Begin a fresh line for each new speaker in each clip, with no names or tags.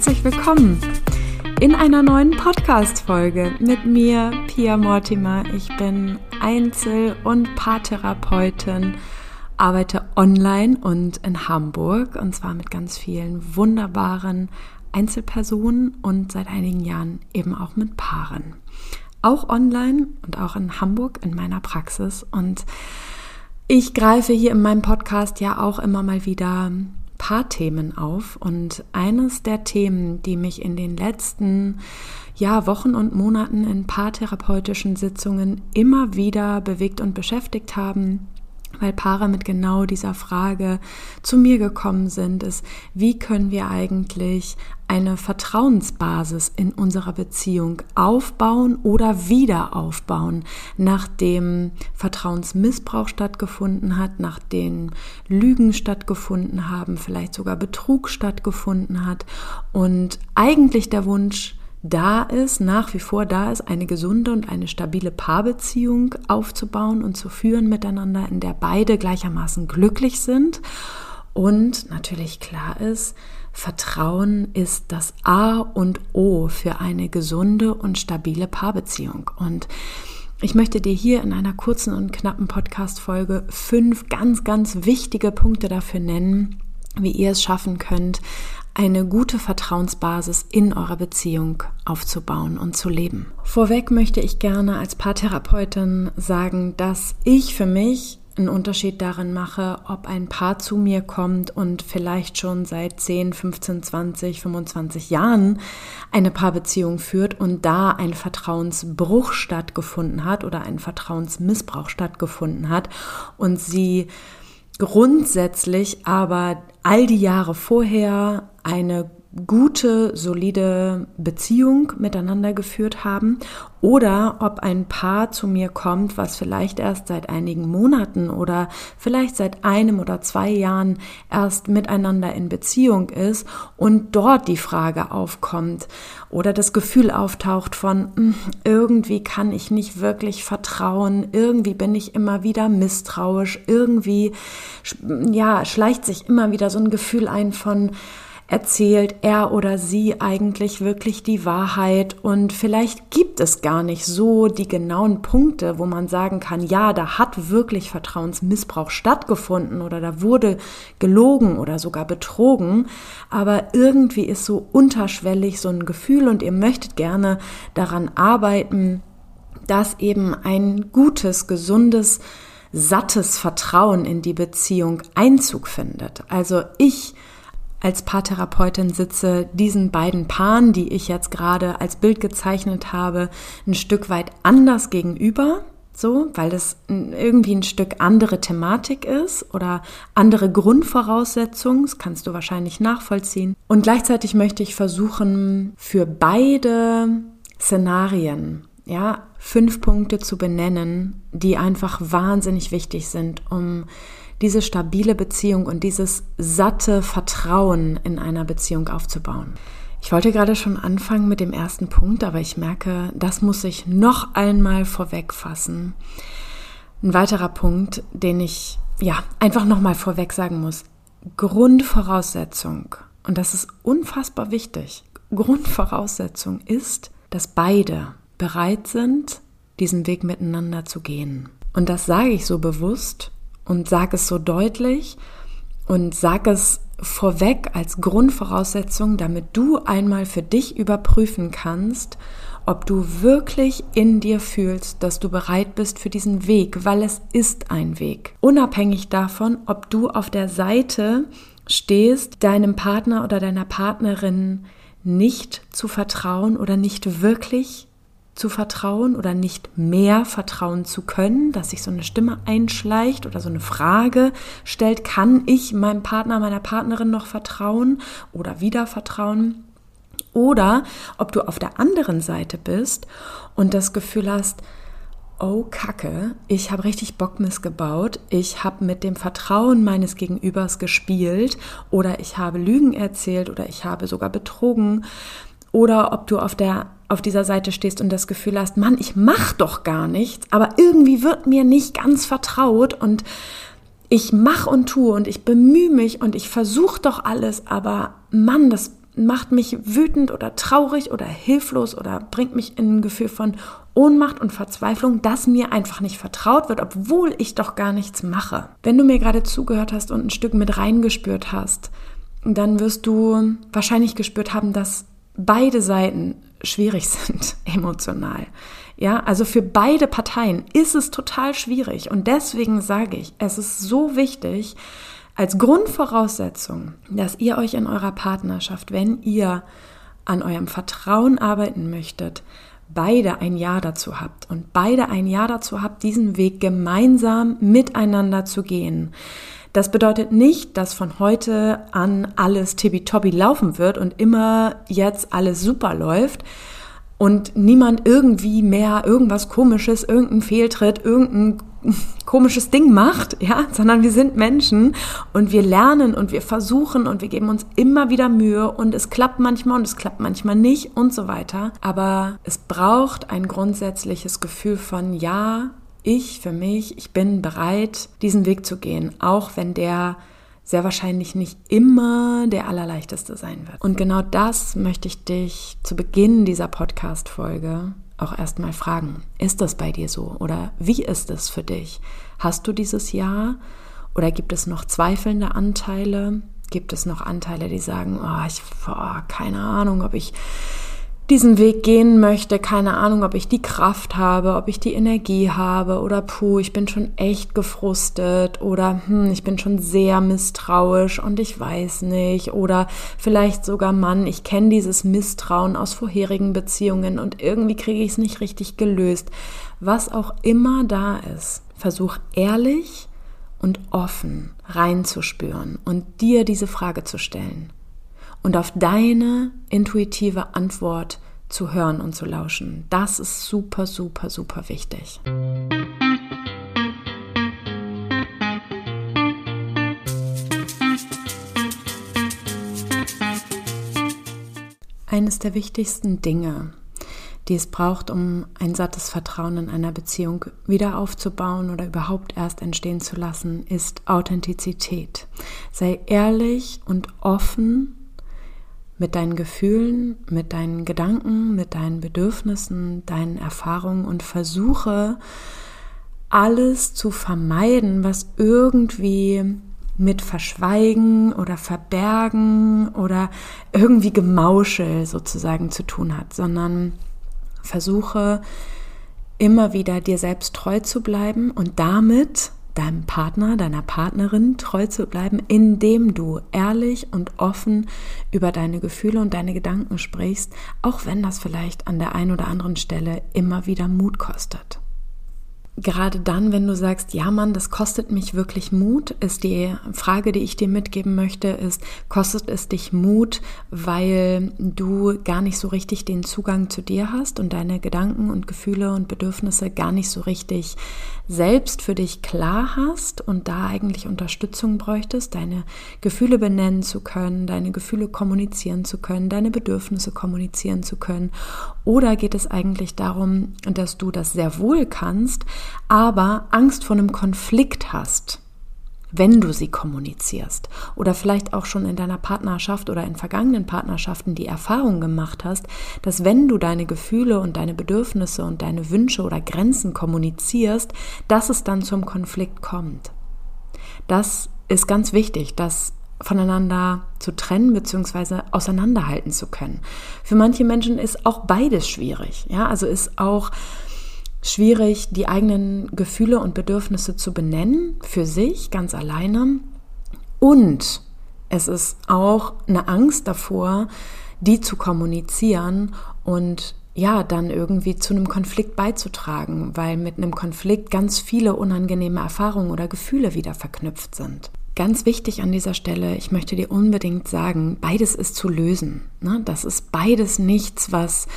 herzlich willkommen in einer neuen Podcast-Folge mit mir, Pia Mortimer. Ich bin Einzel- und Paartherapeutin, arbeite online und in Hamburg und zwar mit ganz vielen wunderbaren Einzelpersonen und seit einigen Jahren eben auch mit Paaren. Auch online und auch in Hamburg in meiner Praxis. Und ich greife hier in meinem Podcast ja auch immer mal wieder Paarthemen auf. Und eines der Themen, die mich in den letzten Wochen und Monaten in paartherapeutischen Sitzungen immer wieder bewegt und beschäftigt haben, weil Paare mit genau dieser Frage zu mir gekommen sind, ist, wie können wir eigentlich eine Vertrauensbasis in unserer Beziehung aufbauen oder wieder aufbauen, nachdem Vertrauensmissbrauch stattgefunden hat, nachdem Lügen stattgefunden haben, vielleicht sogar Betrug stattgefunden hat und eigentlich der Wunsch nach wie vor da ist, eine gesunde und eine stabile Paarbeziehung aufzubauen und zu führen miteinander, in der beide gleichermaßen glücklich sind. Und natürlich klar ist, Vertrauen ist das A und O für eine gesunde und stabile Paarbeziehung. Und ich möchte dir hier in einer kurzen und knappen Podcast-Folge 5 ganz, ganz wichtige Punkte dafür nennen, wie ihr es schaffen könnt, eine gute Vertrauensbasis in eurer Beziehung aufzubauen und zu leben. Vorweg möchte ich gerne als Paartherapeutin sagen, dass ich für mich einen Unterschied darin mache, ob ein Paar zu mir kommt und vielleicht schon seit 10, 15, 20, 25 Jahren eine Paarbeziehung führt und da ein Vertrauensbruch stattgefunden hat oder ein Vertrauensmissbrauch stattgefunden hat und sie grundsätzlich aber all die Jahre vorher eine gute, solide Beziehung miteinander geführt haben oder ob ein Paar zu mir kommt, was vielleicht erst seit einigen Monaten oder vielleicht seit 1 oder 2 Jahren erst miteinander in Beziehung ist und dort die Frage aufkommt oder das Gefühl auftaucht von irgendwie kann ich nicht wirklich vertrauen, irgendwie bin ich immer wieder misstrauisch, irgendwie schleicht sich immer wieder so ein Gefühl ein von erzählt er oder sie eigentlich wirklich die Wahrheit und vielleicht gibt es gar nicht so die genauen Punkte, wo man sagen kann, ja, da hat wirklich Vertrauensmissbrauch stattgefunden oder da wurde gelogen oder sogar betrogen, aber irgendwie ist so unterschwellig so ein Gefühl und ihr möchtet gerne daran arbeiten, dass eben ein gutes, gesundes, sattes Vertrauen in die Beziehung Einzug findet. Also ich als Paartherapeutin sitze diesen beiden Paaren, die ich jetzt gerade als Bild gezeichnet habe, ein Stück weit anders gegenüber, so, weil das irgendwie ein Stück andere Thematik ist oder andere Grundvoraussetzungen, das kannst du wahrscheinlich nachvollziehen. Und gleichzeitig möchte ich versuchen, für beide Szenarien 5 Punkte zu benennen, die einfach wahnsinnig wichtig sind, um diese stabile Beziehung und dieses satte Vertrauen in einer Beziehung aufzubauen. Ich wollte gerade schon anfangen mit dem ersten Punkt, aber ich merke, das muss ich noch einmal vorweg fassen. Ein weiterer Punkt, den ich einfach nochmal vorweg sagen muss. Grundvoraussetzung, und das ist unfassbar wichtig, Grundvoraussetzung ist, dass beide bereit sind, diesen Weg miteinander zu gehen. Und das sage ich so bewusst und sage es so deutlich und sage es vorweg als Grundvoraussetzung, damit du einmal für dich überprüfen kannst, ob du wirklich in dir fühlst, dass du bereit bist für diesen Weg, weil es ist ein Weg. Unabhängig davon, ob du auf der Seite stehst, deinem Partner oder deiner Partnerin nicht zu vertrauen oder nicht wirklich zu vertrauen oder nicht mehr vertrauen zu können, dass sich so eine Stimme einschleicht oder so eine Frage stellt, kann ich meinem Partner, meiner Partnerin noch vertrauen oder wieder vertrauen? Oder ob du auf der anderen Seite bist und das Gefühl hast, oh Kacke, ich habe richtig Bock missgebaut, ich habe mit dem Vertrauen meines Gegenübers gespielt oder ich habe Lügen erzählt oder ich habe sogar betrogen. Oder ob du auf dieser Seite stehst und das Gefühl hast, Mann, ich mache doch gar nichts, aber irgendwie wird mir nicht ganz vertraut und ich mache und tue und ich bemühe mich und ich versuche doch alles, aber Mann, das macht mich wütend oder traurig oder hilflos oder bringt mich in ein Gefühl von Ohnmacht und Verzweiflung, dass mir einfach nicht vertraut wird, obwohl ich doch gar nichts mache. Wenn du mir gerade zugehört hast und ein Stück mit reingespürt hast, dann wirst du wahrscheinlich gespürt haben, dass beide Seiten schwierig sind, emotional. Ja, also für beide Parteien ist es total schwierig und deswegen sage ich, es ist so wichtig, als Grundvoraussetzung, dass ihr euch in eurer Partnerschaft, wenn ihr an eurem Vertrauen arbeiten möchtet, beide ein Ja dazu habt und beide ein Ja dazu habt, diesen Weg gemeinsam miteinander zu gehen. Das bedeutet nicht, dass von heute an alles tippitoppi laufen wird und immer jetzt alles super läuft und niemand irgendwie mehr irgendwas Komisches, irgendeinen Fehltritt, irgendein komisches Ding macht, ja, sondern wir sind Menschen und wir lernen und wir versuchen und wir geben uns immer wieder Mühe und es klappt manchmal und es klappt manchmal nicht und so weiter. Aber es braucht ein grundsätzliches Gefühl von ja, ich bin bereit, diesen Weg zu gehen, auch wenn der sehr wahrscheinlich nicht immer der allerleichteste sein wird. Und genau das möchte ich dich zu Beginn dieser Podcast-Folge auch erstmal fragen. Ist das bei dir so? Oder wie ist es für dich? Hast du dieses Ja? Oder gibt es noch zweifelnde Anteile? Gibt es noch Anteile, die sagen, keine Ahnung, ob ich diesen Weg gehen möchte, keine Ahnung, ob ich die Kraft habe, ob ich die Energie habe oder ich bin schon echt gefrustet oder ich bin schon sehr misstrauisch und ich weiß nicht oder vielleicht sogar ich kenne dieses Misstrauen aus vorherigen Beziehungen und irgendwie kriege ich es nicht richtig gelöst. Was auch immer da ist, versuch ehrlich und offen reinzuspüren und dir diese Frage zu stellen. Und auf deine intuitive Antwort zu hören und zu lauschen. Das ist super, super, super wichtig. Eines der wichtigsten Dinge, die es braucht, um ein sattes Vertrauen in einer Beziehung wieder aufzubauen oder überhaupt erst entstehen zu lassen, ist Authentizität. Sei ehrlich und offen mit deinen Gefühlen, mit deinen Gedanken, mit deinen Bedürfnissen, deinen Erfahrungen und versuche alles zu vermeiden, was irgendwie mit Verschweigen oder Verbergen oder irgendwie Gemauschel sozusagen zu tun hat, sondern versuche immer wieder dir selbst treu zu bleiben und damit deinem Partner, deiner Partnerin treu zu bleiben, indem du ehrlich und offen über deine Gefühle und deine Gedanken sprichst, auch wenn das vielleicht an der einen oder anderen Stelle immer wieder Mut kostet. Gerade dann, wenn du sagst, ja Mann, das kostet mich wirklich Mut, ist die Frage, die ich dir mitgeben möchte, ist, kostet es dich Mut, weil du gar nicht so richtig den Zugang zu dir hast und deine Gedanken und Gefühle und Bedürfnisse gar nicht so richtig selbst für dich klar hast und da eigentlich Unterstützung bräuchtest, deine Gefühle benennen zu können, deine Gefühle kommunizieren zu können, deine Bedürfnisse kommunizieren zu können? Oder geht es eigentlich darum, dass du das sehr wohl kannst, aber Angst vor einem Konflikt hast, wenn du sie kommunizierst oder vielleicht auch schon in deiner Partnerschaft oder in vergangenen Partnerschaften die Erfahrung gemacht hast, dass wenn du deine Gefühle und deine Bedürfnisse und deine Wünsche oder Grenzen kommunizierst, dass es dann zum Konflikt kommt. Das ist ganz wichtig, das voneinander zu trennen bzw. auseinanderhalten zu können. Für manche Menschen ist auch beides schwierig. Ja, also ist auch schwierig, die eigenen Gefühle und Bedürfnisse zu benennen, für sich, ganz alleine. Und es ist auch eine Angst davor, die zu kommunizieren und ja, dann irgendwie zu einem Konflikt beizutragen, weil mit einem Konflikt ganz viele unangenehme Erfahrungen oder Gefühle wieder verknüpft sind. Ganz wichtig an dieser Stelle, ich möchte dir unbedingt sagen, beides ist zu lösen. Ne? Das ist beides nichts, was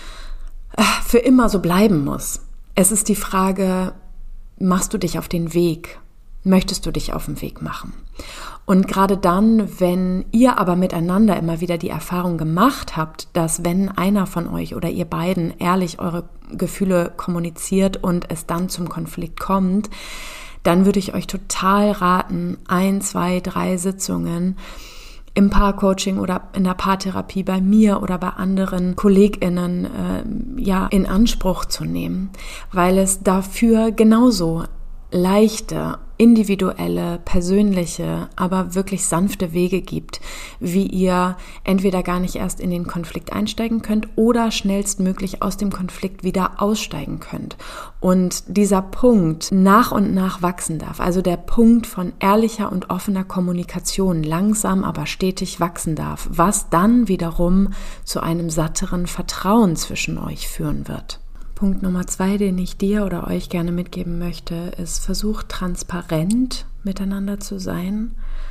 für immer so bleiben muss. Es ist die Frage, machst du dich auf den Weg? Möchtest du dich auf den Weg machen? Und gerade dann, wenn ihr aber miteinander immer wieder die Erfahrung gemacht habt, dass wenn einer von euch oder ihr beiden ehrlich eure Gefühle kommuniziert und es dann zum Konflikt kommt, dann würde ich euch total raten, 1, 2, 3 Sitzungen im Paarcoaching oder in der Paartherapie bei mir oder bei anderen KollegInnen in Anspruch zu nehmen, weil es dafür genauso leichte, individuelle, persönliche, aber wirklich sanfte Wege gibt, wie ihr entweder gar nicht erst in den Konflikt einsteigen könnt oder schnellstmöglich aus dem Konflikt wieder aussteigen könnt. Und dieser Punkt nach und nach wachsen darf, also der Punkt von ehrlicher und offener Kommunikation langsam, aber stetig wachsen darf, was dann wiederum zu einem satteren Vertrauen zwischen euch führen wird. Punkt Nummer 2, den ich dir oder euch gerne mitgeben möchte, ist, versucht transparent miteinander zu sein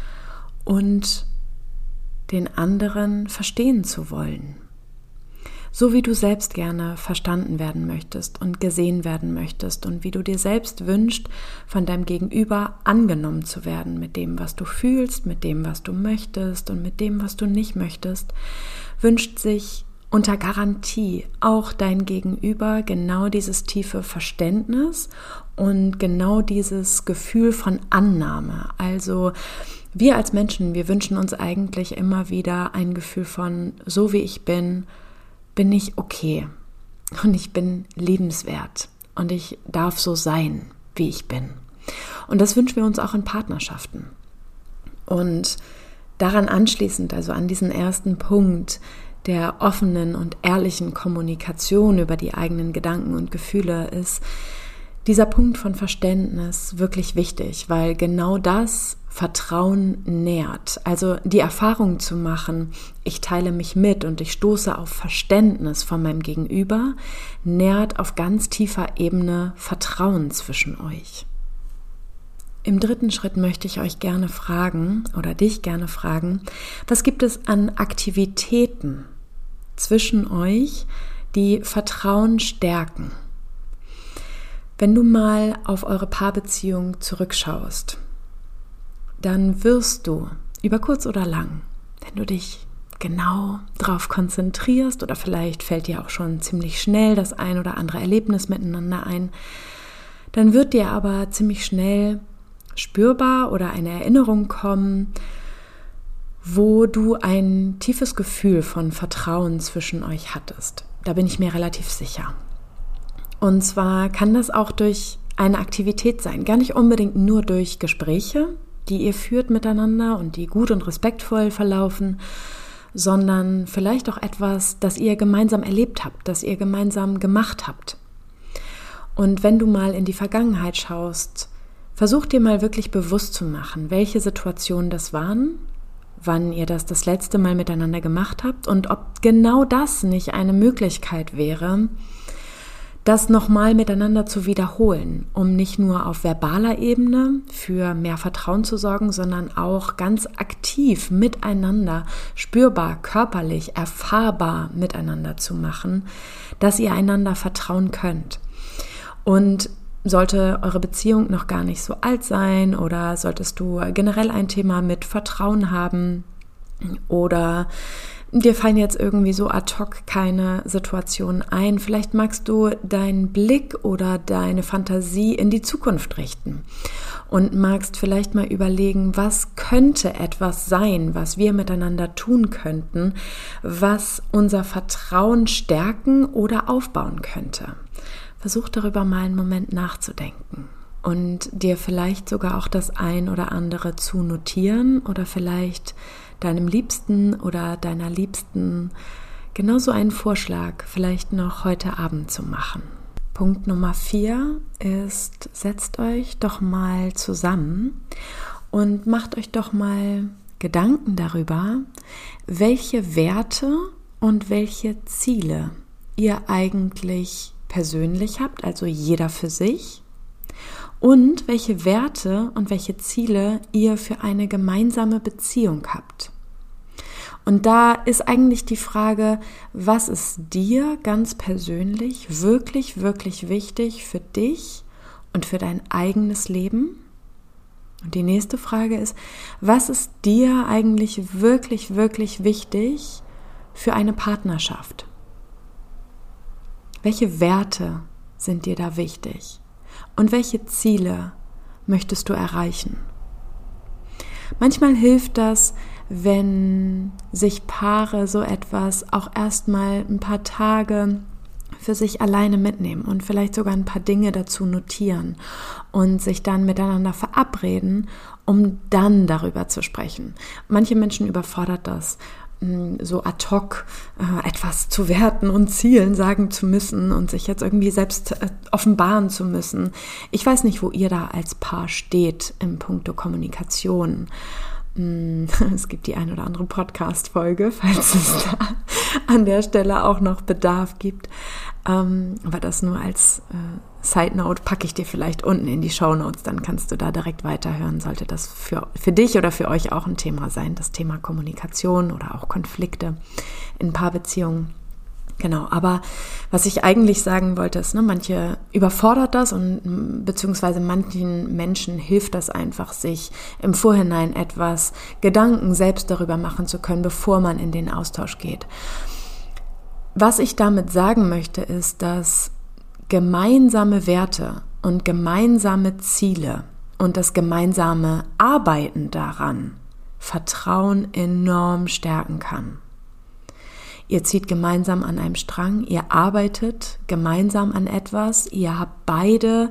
und den anderen verstehen zu wollen. So wie du selbst gerne verstanden werden möchtest und gesehen werden möchtest und wie du dir selbst wünschst, von deinem Gegenüber angenommen zu werden mit dem, was du fühlst, mit dem, was du möchtest und mit dem, was du nicht möchtest, wünscht sich unter Garantie auch dein Gegenüber genau dieses tiefe Verständnis und genau dieses Gefühl von Annahme. Also wir als Menschen, wir wünschen uns eigentlich immer wieder ein Gefühl von, so wie ich bin ich okay und ich bin liebenswert und ich darf so sein, wie ich bin. Und das wünschen wir uns auch in Partnerschaften. Und daran anschließend, also an diesen ersten Punkt, der offenen und ehrlichen Kommunikation über die eigenen Gedanken und Gefühle ist dieser Punkt von Verständnis wirklich wichtig, weil genau das Vertrauen nährt. Also die Erfahrung zu machen, ich teile mich mit und ich stoße auf Verständnis von meinem Gegenüber, nährt auf ganz tiefer Ebene Vertrauen zwischen euch. Im dritten Schritt möchte ich euch gerne fragen oder dich gerne fragen, was gibt es an Aktivitäten zwischen euch, die Vertrauen stärken? Wenn du mal auf eure Paarbeziehung zurückschaust, dann wirst du über kurz oder lang, wenn du dich genau darauf konzentrierst oder vielleicht fällt dir auch schon ziemlich schnell das ein oder andere Erlebnis miteinander ein, dann wird dir aber ziemlich schnell spürbar oder eine Erinnerung kommen, wo du ein tiefes Gefühl von Vertrauen zwischen euch hattest. Da bin ich mir relativ sicher. Und zwar kann das auch durch eine Aktivität sein, gar nicht unbedingt nur durch Gespräche, die ihr führt miteinander und die gut und respektvoll verlaufen, sondern vielleicht auch etwas, das ihr gemeinsam erlebt habt, das ihr gemeinsam gemacht habt. Und wenn du mal in die Vergangenheit schaust, versuch dir mal wirklich bewusst zu machen, welche Situationen das waren, wann ihr das letzte Mal miteinander gemacht habt und ob genau das nicht eine Möglichkeit wäre, das nochmal miteinander zu wiederholen, um nicht nur auf verbaler Ebene für mehr Vertrauen zu sorgen, sondern auch ganz aktiv miteinander, spürbar, körperlich, erfahrbar miteinander zu machen, dass ihr einander vertrauen könnt. Und sollte eure Beziehung noch gar nicht so alt sein oder solltest du generell ein Thema mit Vertrauen haben oder dir fallen jetzt irgendwie so ad hoc keine Situationen ein, vielleicht magst du deinen Blick oder deine Fantasie in die Zukunft richten und magst vielleicht mal überlegen, was könnte etwas sein, was wir miteinander tun könnten, was unser Vertrauen stärken oder aufbauen könnte. Versuch darüber mal einen Moment nachzudenken und dir vielleicht sogar auch das ein oder andere zu notieren oder vielleicht deinem Liebsten oder deiner Liebsten genauso einen Vorschlag vielleicht noch heute Abend zu machen. Punkt Nummer 4 ist, setzt euch doch mal zusammen und macht euch doch mal Gedanken darüber, welche Werte und welche Ziele ihr eigentlich persönlich habt, also jeder für sich, und welche Werte und welche Ziele ihr für eine gemeinsame Beziehung habt. Und da ist eigentlich die Frage, was ist dir ganz persönlich wirklich, wirklich wichtig für dich und für dein eigenes Leben? Und die nächste Frage ist, was ist dir eigentlich wirklich, wirklich wichtig für eine Partnerschaft? Welche Werte sind dir da wichtig? Und welche Ziele möchtest du erreichen? Manchmal hilft das, wenn sich Paare so etwas auch erstmal ein paar Tage für sich alleine mitnehmen und vielleicht sogar ein paar Dinge dazu notieren und sich dann miteinander verabreden, um dann darüber zu sprechen. Manche Menschen überfordert das, so ad hoc etwas zu werten und Zielen sagen zu müssen und sich jetzt irgendwie selbst offenbaren zu müssen. Ich weiß nicht, wo ihr da als Paar steht im Puncto Kommunikation. Es gibt die ein oder andere Podcast-Folge, falls es da an der Stelle auch noch Bedarf gibt. Aber das nur als Side Note packe ich dir vielleicht unten in die Shownotes, dann kannst du da direkt weiterhören, sollte das für dich oder für euch auch ein Thema sein, das Thema Kommunikation oder auch Konflikte in Paarbeziehungen. Genau, aber was ich eigentlich sagen wollte ist, manche überfordert das und beziehungsweise manchen Menschen hilft das einfach, sich im Vorhinein etwas Gedanken selbst darüber machen zu können, bevor man in den Austausch geht. Was ich damit sagen möchte, ist, dass gemeinsame Werte und gemeinsame Ziele und das gemeinsame Arbeiten daran Vertrauen enorm stärken kann. Ihr zieht gemeinsam an einem Strang, ihr arbeitet gemeinsam an etwas, ihr habt beide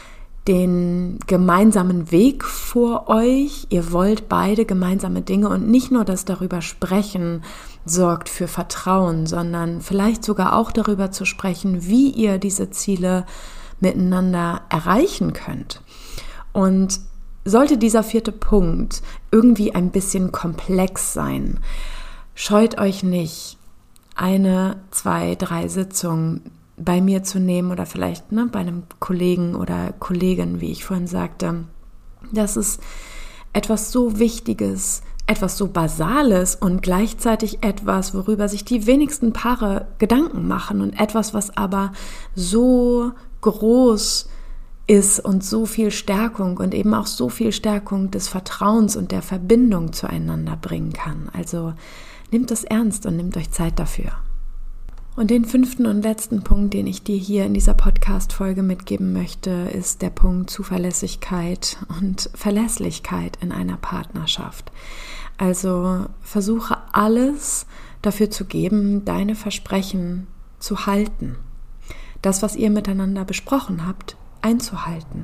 den gemeinsamen Weg vor euch, ihr wollt beide gemeinsame Dinge und nicht nur das darüber sprechen sorgt für Vertrauen, sondern vielleicht sogar auch darüber zu sprechen, wie ihr diese Ziele miteinander erreichen könnt. Und sollte dieser 4. Punkt irgendwie ein bisschen komplex sein, scheut euch nicht, 1, 2, 3 Sitzungen bei mir zu nehmen oder vielleicht bei einem Kollegen oder Kollegin, wie ich vorhin sagte. Das ist etwas so Wichtiges, etwas so Basales und gleichzeitig etwas, worüber sich die wenigsten Paare Gedanken machen und etwas, was aber so groß ist und so viel Stärkung und eben auch so viel Stärkung des Vertrauens und der Verbindung zueinander bringen kann. Also nehmt es ernst und nehmt euch Zeit dafür. Und den 5. und letzten Punkt, den ich dir hier in dieser Podcast-Folge mitgeben möchte, ist der Punkt Zuverlässigkeit und Verlässlichkeit in einer Partnerschaft. Also versuche alles dafür zu geben, deine Versprechen zu halten. Das, was ihr miteinander besprochen habt, einzuhalten.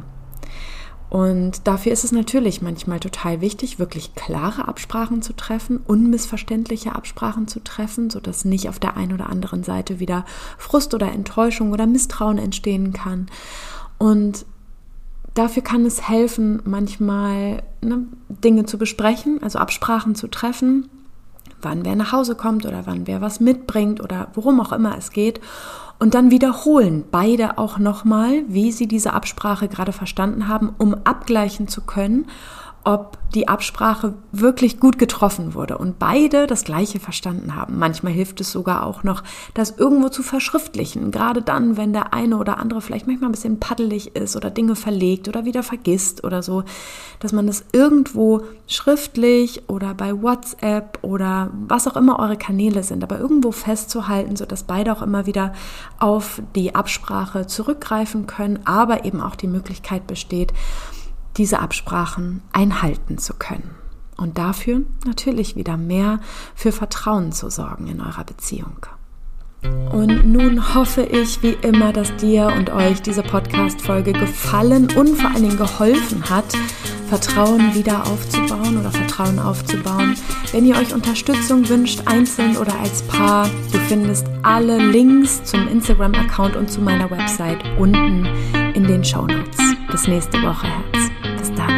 Und dafür ist es natürlich manchmal total wichtig, wirklich klare Absprachen zu treffen, unmissverständliche Absprachen zu treffen, sodass nicht auf der einen oder anderen Seite wieder Frust oder Enttäuschung oder Misstrauen entstehen kann. Und dafür kann es helfen, manchmal Dinge zu besprechen, also Absprachen zu treffen, wann wer nach Hause kommt oder wann wer was mitbringt oder worum auch immer es geht. Und dann wiederholen beide auch nochmal, wie sie diese Absprache gerade verstanden haben, um abgleichen zu können, ob die Absprache wirklich gut getroffen wurde und beide das Gleiche verstanden haben. Manchmal hilft es sogar auch noch, das irgendwo zu verschriftlichen, gerade dann, wenn der eine oder andere vielleicht manchmal ein bisschen paddelig ist oder Dinge verlegt oder wieder vergisst oder so, dass man das irgendwo schriftlich oder bei WhatsApp oder was auch immer eure Kanäle sind, aber irgendwo festzuhalten, sodass beide auch immer wieder auf die Absprache zurückgreifen können, aber eben auch die Möglichkeit besteht, diese Absprachen einhalten zu können. Und dafür natürlich wieder mehr für Vertrauen zu sorgen in eurer Beziehung. Und nun hoffe ich wie immer, dass dir und euch diese Podcast-Folge gefallen und vor allen Dingen geholfen hat, Vertrauen wieder aufzubauen oder Vertrauen aufzubauen. Wenn ihr euch Unterstützung wünscht, einzeln oder als Paar, du findest alle Links zum Instagram-Account und zu meiner Website unten in den Shownotes. Bis nächste Woche, Herz. Bis dann.